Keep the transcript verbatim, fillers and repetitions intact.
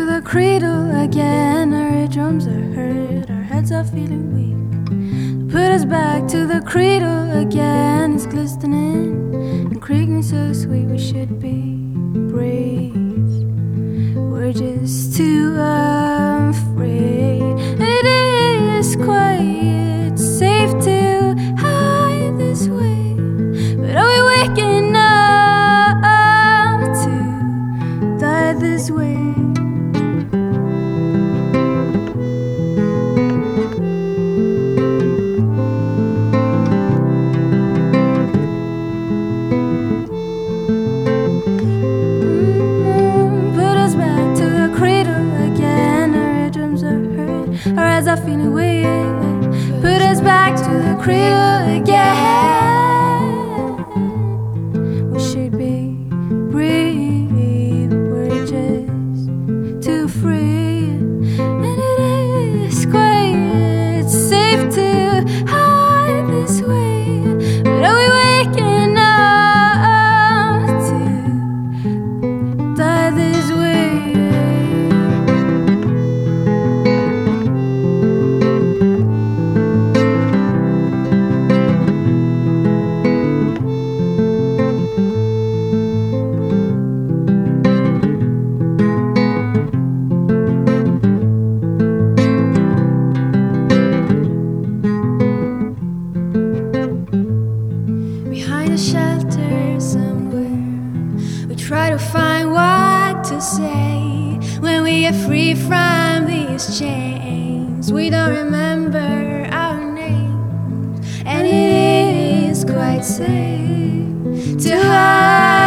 to the cradle again. Our eardrums are hurt, our heads are feeling weak. Put us back to the cradle again. It's glistening and creaking so sweet. We should be brave, we're just too afraid. And it is quiet, safe to hide this way. But are we waking up to die this way? Our eyes are feeling weird. Put us back to the cradle again. We should be brave, we're just too free. And it is quiet, safe to hide this way. But are we waking up to die this way? Behind a shelter somewhere, we try to find what to say when we get free from these chains. We don't remember our names, and it is quite safe to hide.